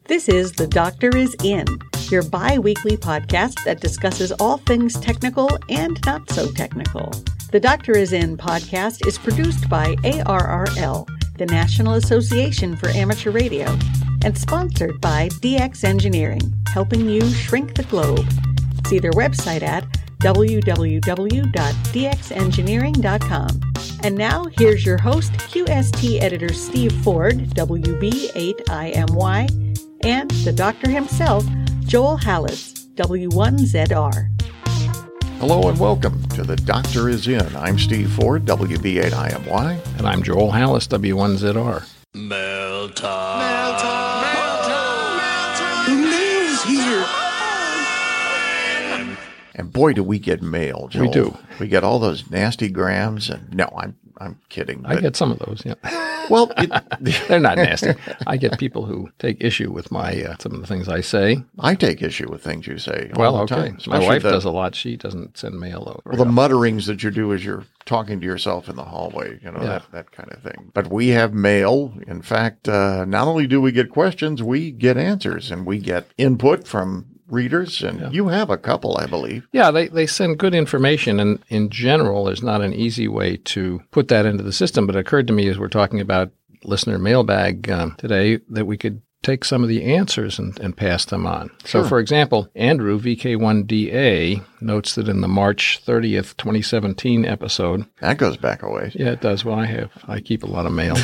This is The Doctor Is In, your bi-weekly podcast that discusses all things technical and not so technical. The Doctor Is In podcast is produced by ARRL, the National Association for Amateur Radio, and sponsored by DX Engineering, helping you shrink the globe. See their website at www.dxengineering.com. And now, here's your host, QST editor Steve Ford, WB8IMY, and the doctor himself, Joel Hallis, W1ZR. Hello and welcome to The Doctor Is In. I'm Steve Ford, WB8IMY. And I'm Joel Hallis, W1ZR. Mail time. Mail time. Mail time. Mail time. The mail's here. And boy, do we get mail, Joel. We do. We get all those nasty grams. And no, I'm kidding. I get some of those, yeah. Well, they're not nasty. I get people who take issue with my some of the things I say. I take issue with things you say all Well, the okay. time. My Especially wife does a lot. She doesn't send mail over. Well, the mutterings that you do as you're talking to yourself in the hallway, that kind of thing. But we have mail. In fact, not only do we get questions, we get answers, and we get input from readers, and you have a couple, I believe. Yeah, they send good information, and in general, there's not an easy way to put that into the system, but it occurred to me as we're talking about listener mailbag today that we could take some of the answers and pass them on. Sure. So, for example, Andrew, VK1DA, notes that in the March 30th, 2017 episode... That goes back a ways. Yeah, it does. Well, I keep a lot of mail.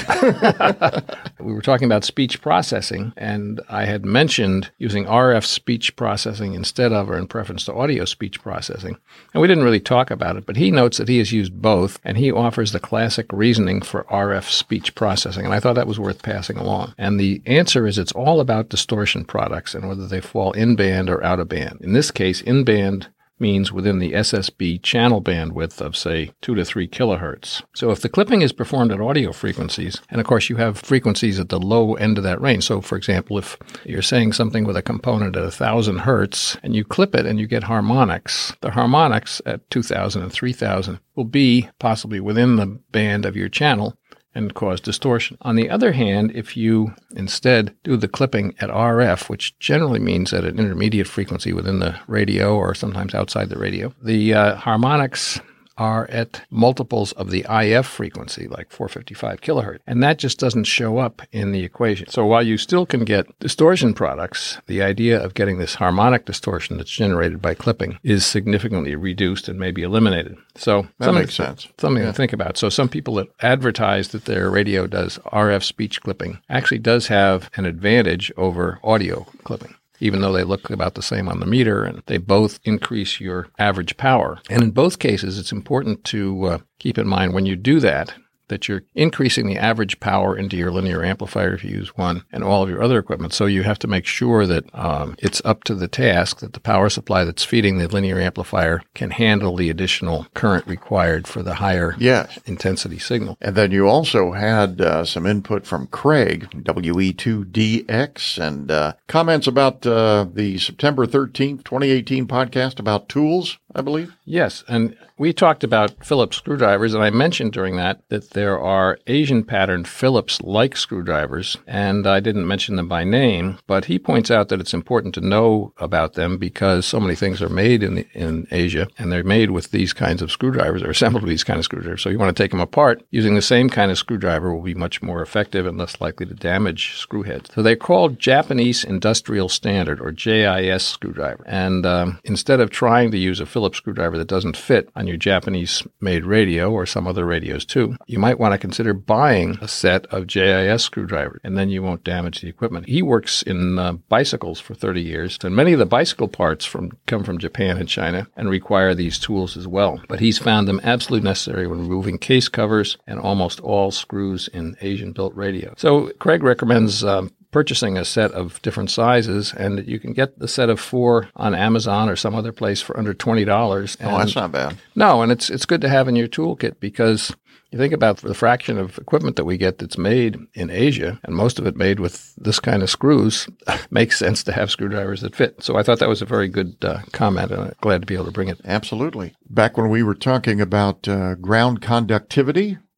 We were talking about speech processing, and I had mentioned using RF speech processing instead of or in preference to audio speech processing. And we didn't really talk about it, but he notes that he has used both, and he offers the classic reasoning for RF speech processing. And I thought that was worth passing along. And the answer is it's all about distortion products and whether they fall in band or out of band. In this case, in band means within the SSB channel bandwidth of, say, 2 to 3 kilohertz. So if the clipping is performed at audio frequencies, and of course you have frequencies at the low end of that range. So, for example, if you're saying something with a component at 1,000 hertz and you clip it and you get harmonics, the harmonics at 2,000 and 3,000 will be possibly within the band of your channel and cause distortion. On the other hand, if you instead do the clipping at RF, which generally means at an intermediate frequency within the radio or sometimes outside the radio, the harmonics are at multiples of the IF frequency, like 455 kilohertz. And that just doesn't show up in the equation. So while you still can get distortion products, the idea of getting this harmonic distortion that's generated by clipping is significantly reduced and maybe eliminated. So that makes sense. Something to think about. So some people that advertise that their radio does RF speech clipping actually does have an advantage over audio clipping, even though they look about the same on the meter, and they both increase your average power. And in both cases, it's important to keep in mind when you do that you're increasing the average power into your linear amplifier if you use one and all of your other equipment. So you have to make sure that it's up to the task, that the power supply that's feeding the linear amplifier can handle the additional current required for the higher intensity signal. And then you also had some input from Craig, WE2DX, and comments about the September 13th, 2018 podcast about tools, I believe. Yes, and we talked about Phillips screwdrivers, and I mentioned during that there are Asian-patterned Phillips-like screwdrivers, and I didn't mention them by name, but he points out that it's important to know about them because so many things are made in Asia, and they're made with these kinds of screwdrivers, or assembled with these kind of screwdrivers. So you want to take them apart. Using the same kind of screwdriver will be much more effective and less likely to damage screw heads. So they're called Japanese Industrial Standard, or JIS screwdriver. And instead of trying to use a Phillips screwdriver that doesn't fit on your Japanese-made radio or some other radios too, you might want to consider buying a set of JIS screwdrivers, and then you won't damage the equipment. He works in bicycles for 30 years, and many of the bicycle parts come from Japan and China and require these tools as well. But he's found them absolutely necessary when removing case covers and almost all screws in Asian-built radios. So Craig recommends purchasing a set of different sizes, and you can get the set of 4 on Amazon or some other place for under $20. Oh, that's not bad. No, and it's good to have in your toolkit because you think about the fraction of equipment that we get that's made in Asia, and most of it made with this kind of screws, makes sense to have screwdrivers that fit. So I thought that was a very good comment, and I'm glad to be able to bring it. Absolutely. Back when we were talking about ground conductivity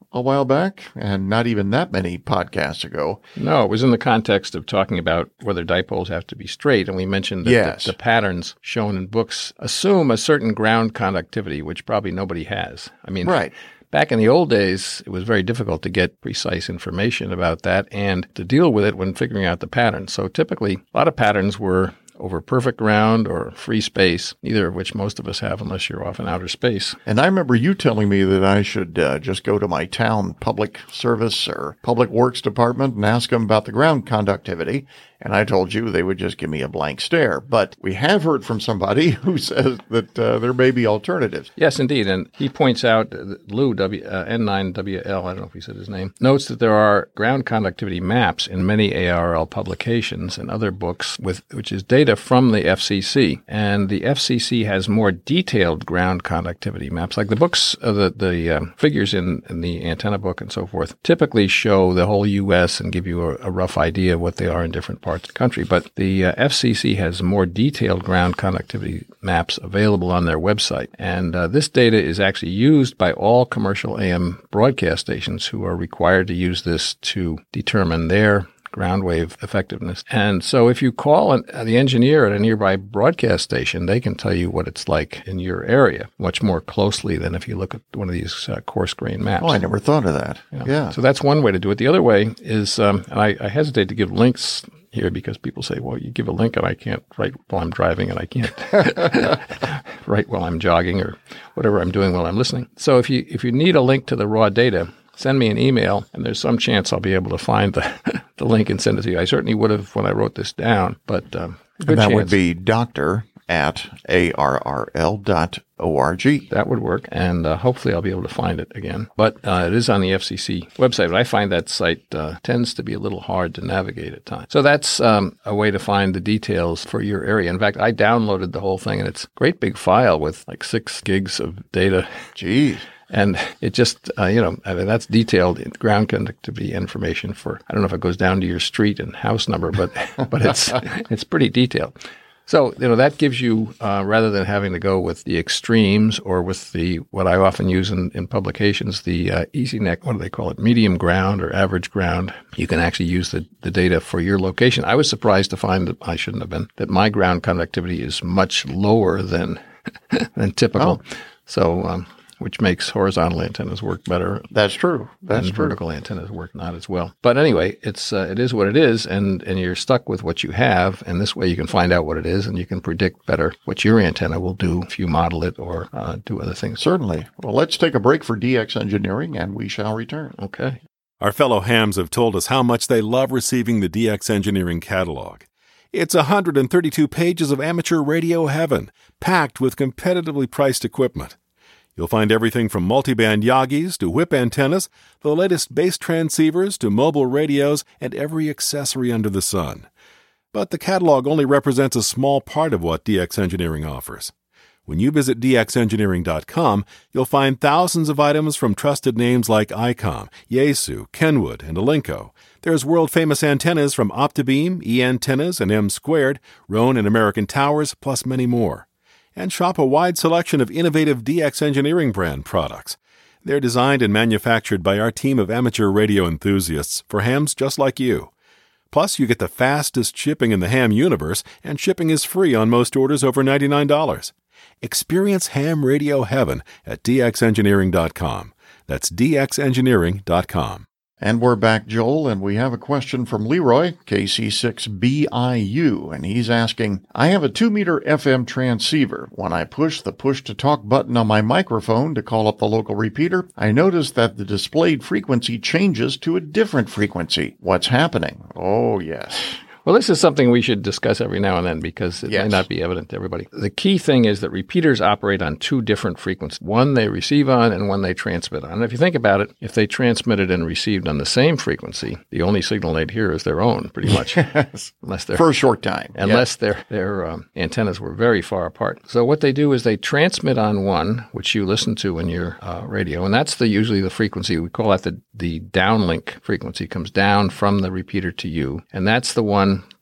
a while back, and not even that many podcasts ago. No, it was in the context of talking about whether dipoles have to be straight, and we mentioned that the patterns shown in books assume a certain ground conductivity, which probably nobody has. I mean, Right. Back in the old days, it was very difficult to get precise information about that and to deal with it when figuring out the patterns. So typically, a lot of patterns were over perfect ground or free space, neither of which most of us have unless you're off in outer space. And I remember you telling me that I should just go to my town public service or public works department and ask them about the ground conductivity. And I told you they would just give me a blank stare. But we have heard from somebody who says that there may be alternatives. Yes, indeed. And he points out, Lou, N9WL, I don't know if he said his name, notes that there are ground conductivity maps in many ARL publications and other books, which is data from the FCC. And the FCC has more detailed ground conductivity maps. Like the books, the figures in the antenna book and so forth typically show the whole U.S. and give you a rough idea of what they are in different parts of the country. But the FCC has more detailed ground conductivity maps available on their website. And this data is actually used by all commercial AM broadcast stations who are required to use this to determine their ground wave effectiveness. And so if you call the engineer at a nearby broadcast station, they can tell you what it's like in your area much more closely than if you look at one of these coarse grain maps. Oh, I never thought of that. Yeah. So that's one way to do it. The other way is, and I hesitate to give links here because people say, well, you give a link and I can't write while I'm driving and I can't write while I'm jogging or whatever I'm doing while I'm listening. So if you need a link to the raw data, send me an email, and there's some chance I'll be able to find the link and send it to you. I certainly would have when I wrote this down, but good and that chance. would be doctor@arrl.org. That would work, and hopefully I'll be able to find it again. But it is on the FCC website, but I find that site tends to be a little hard to navigate at times. So that's a way to find the details for your area. In fact, I downloaded the whole thing, and it's a great big file with like 6 gigs of data. Geez. And it just, that's detailed ground conductivity information for, I don't know if it goes down to your street and house number, but it's pretty detailed. So, that gives you, rather than having to go with the extremes or with what I often use in publications, the EasyNet, what do they call it, medium ground or average ground, you can actually use the data for your location. I was surprised to find that I shouldn't have been, that my ground conductivity is much lower than typical. Oh. So, which makes horizontal antennas work better. That's true. That's and true. Vertical antennas work not as well. But anyway, it is what it is, and you're stuck with what you have, and this way you can find out what it is, and you can predict better what your antenna will do if you model it or do other things. Certainly. Well, let's take a break for DX Engineering, and we shall return. Okay. Our fellow hams have told us how much they love receiving the DX Engineering catalog. It's 132 pages of amateur radio heaven, packed with competitively priced equipment. You'll find everything from multiband Yagis to whip antennas, the latest bass transceivers to mobile radios, and every accessory under the sun. But the catalog only represents a small part of what DX Engineering offers. When you visit dxengineering.com, you'll find thousands of items from trusted names like ICOM, Yaesu, Kenwood, and Alinco. There's world-famous antennas from Optibeam, E-Antennas, and M-Squared, Roan and American Towers, plus many more. And shop a wide selection of innovative DX Engineering brand products. They're designed and manufactured by our team of amateur radio enthusiasts for hams just like you. Plus, you get the fastest shipping in the ham universe, and shipping is free on most orders over $99. Experience ham radio heaven at dxengineering.com. That's dxengineering.com. And we're back, Joel, and we have a question from Leroy, KC6BIU, and he's asking, I have a 2-meter FM transceiver. When I push the push-to-talk button on my microphone to call up the local repeater, I notice that the displayed frequency changes to a different frequency. What's happening? Oh, yes. Well, this is something we should discuss every now and then because it may not be evident to everybody. The key thing is that repeaters operate on 2 different frequencies. One they receive on and one they transmit on. And if you think about it, if they transmitted and received on the same frequency, the only signal they'd hear is their own, pretty much. Yes. Unless they're, for a short time. Unless their antennas were very far apart. So what they do is they transmit on one, which you listen to in your radio, and that's usually the frequency. We call that the downlink frequency. Comes down from the repeater to you, and that's the one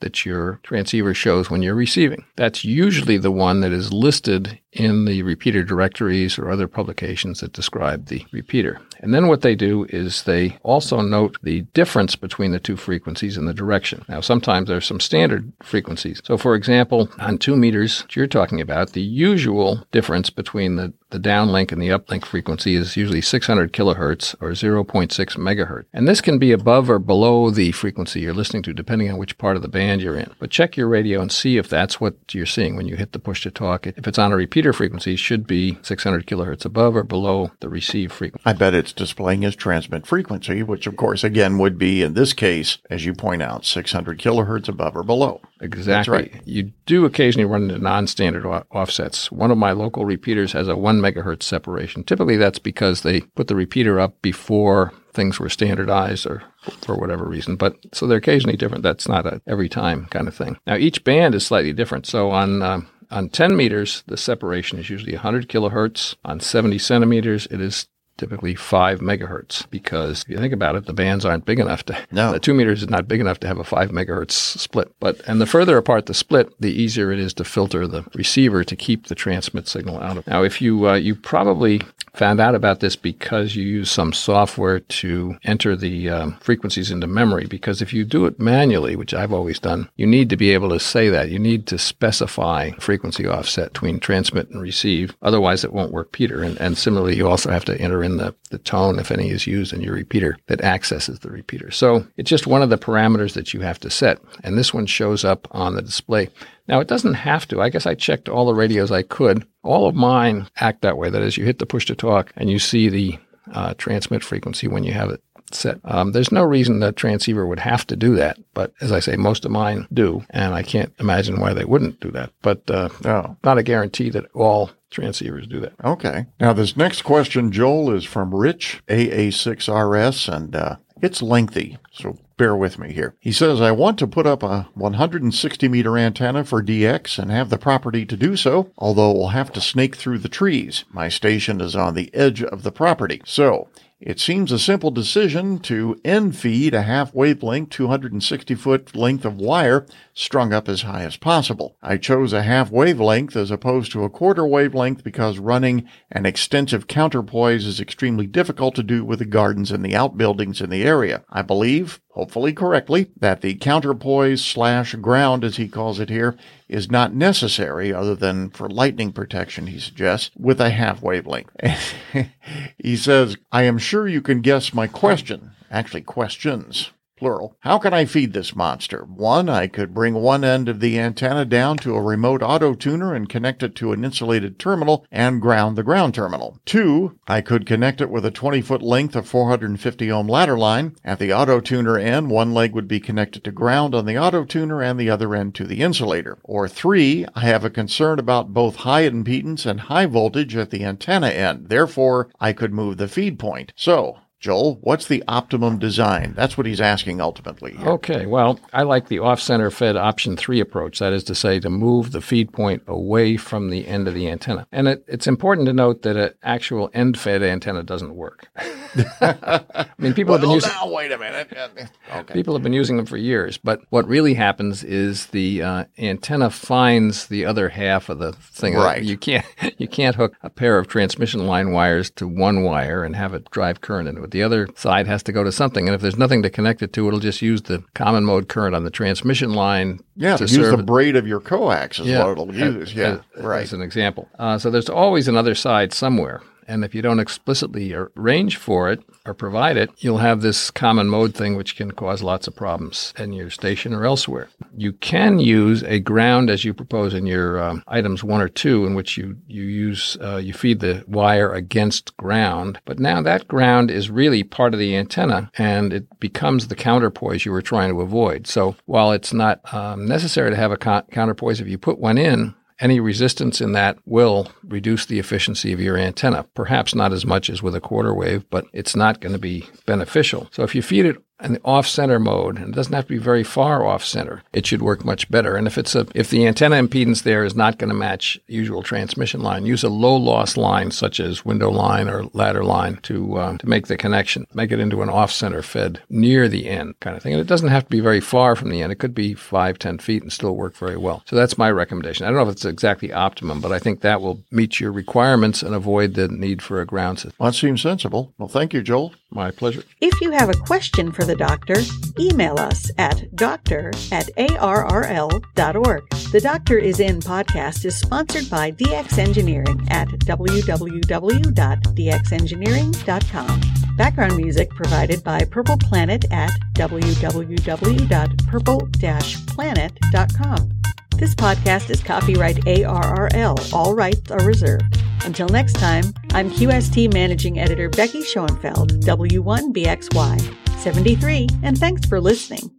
that your transceiver shows when you're receiving. That's usually the one that is listed in the repeater directories or other publications that describe the repeater. And then what they do is they also note the difference between the two frequencies and the direction. Now, sometimes there's some standard frequencies. So, for example, on 2 meters that you're talking about, the usual difference between the downlink and the uplink frequency is usually 600 kilohertz or 0.6 megahertz. And this can be above or below the frequency you're listening to, depending on which part of the band you're in. But check your radio and see if that's what you're seeing when you hit the push-to-talk. If it's on a repeater frequency, it should be 600 kilohertz above or below the receive frequency. I bet it's displaying as transmit frequency, which, of course, again, would be, in this case, as you point out, 600 kilohertz above or below. Exactly. That's right. You do occasionally run into non-standard offsets. One of my local repeaters has a 1 megahertz separation. Typically, that's because they put the repeater up before things were standardized or for whatever reason. But so they're occasionally different. That's not a every time kind of thing. Now, each band is slightly different. So on 10 meters, the separation is usually 100 kilohertz. On 70 centimeters, it is typically 5 megahertz, because if you think about it, the bands aren't big enough to, the 2 meters is not big enough to have a 5 megahertz split. And the further apart the split, the easier it is to filter the receiver to keep the transmit signal out of it. Now, if you probably found out about this because you use some software to enter the frequencies into memory, because if you do it manually, which I've always done, you need to be able to say that. You need to specify frequency offset between transmit and receive. Otherwise, it won't work, Peter. And similarly, you also have to enter in the tone, if any is used in your repeater, that accesses the repeater. So it's just one of the parameters that you have to set. And this one shows up on the display. Now, it doesn't have to. I guess I checked all the radios I could. All of mine act that way. That is, you hit the push-to-talk and you see the transmit frequency when you have it set. There's no reason that transceiver would have to do that. But as I say, most of mine do. And I can't imagine why they wouldn't do that. But not a guarantee that all transceivers do that. Okay. Now, this next question, Joel, is from Rich, AA6RS, and it's lengthy, so bear with me here. He says, I want to put up a 160-meter antenna for DX and have the property to do so, although we'll have to snake through the trees. My station is on the edge of the property. So it seems a simple decision to end feed a half wavelength, 260-foot length of wire strung up as high as possible. I chose a half wavelength as opposed to a quarter wavelength because running an extensive counterpoise is extremely difficult to do with the gardens and the outbuildings in the area. I believe, hopefully correctly, that the counterpoise/ground, as he calls it here, is not necessary other than for lightning protection, he suggests, with a half wavelength. He says, I am sure you can guess my question. Actually, questions. Plural. How can I feed this monster? 1, I could bring one end of the antenna down to a remote auto tuner and connect it to an insulated terminal and ground the ground terminal. 2, I could connect it with a 20-foot length of 450 ohm ladder line. At the auto tuner end, one leg would be connected to ground on the auto tuner and the other end to the insulator. Or 3, I have a concern about both high impedance and high voltage at the antenna end. Therefore, I could move the feed point. So, Joel, what's the optimum design? That's what he's asking ultimately here. Okay, well, I like the off-center fed option 3 approach. That is to say, to move the feed point away from the end of the antenna. And it's important to note that an actual end-fed antenna doesn't work. I mean, people have been using. Now, wait a minute. Okay. People have been using them for years, but what really happens is the antenna finds the other half of the thing. Right. You can't hook a pair of transmission line wires to one wire and have it drive current into it. The other side has to go to something, and if there's nothing to connect it to, it'll just use the common mode current on the transmission line. Yeah, to use the braid of your coax is what it'll use. Right. As an example. So there's always another side somewhere. And if you don't explicitly arrange for it or provide it, you'll have this common mode thing, which can cause lots of problems in your station or elsewhere. You can use a ground, as you propose in your items 1 or 2, in which you feed the wire against ground. But now that ground is really part of the antenna, and it becomes the counterpoise you were trying to avoid. So while it's not necessary to have a counterpoise, if you put one in, any resistance in that will reduce the efficiency of your antenna. Perhaps not as much as with a quarter wave, but it's not going to be beneficial. So if you feed it the off-center mode, and it doesn't have to be very far off-center, it should work much better. And if the antenna impedance there is not going to match the usual transmission line, use a low-loss line such as window line or ladder line to make the connection. Make it into an off-center fed near the end kind of thing. And it doesn't have to be very far from the end. It could be 5-10 feet and still work very well. So that's my recommendation. I don't know if it's exactly optimum, but I think that will meet your requirements and avoid the need for a ground system. Well, that seems sensible. Well, thank you, Joel. My pleasure. If you have a question for the doctor, email us at doctor@arrl.org. The Doctor is In podcast is sponsored by DX Engineering at www.dxengineering.com. Background music provided by Purple Planet at www.purple-planet.com. This podcast is copyright ARRL. All rights are reserved. Until next time, I'm QST Managing Editor Becky Schoenfeld, W1BXY 73, and thanks for listening.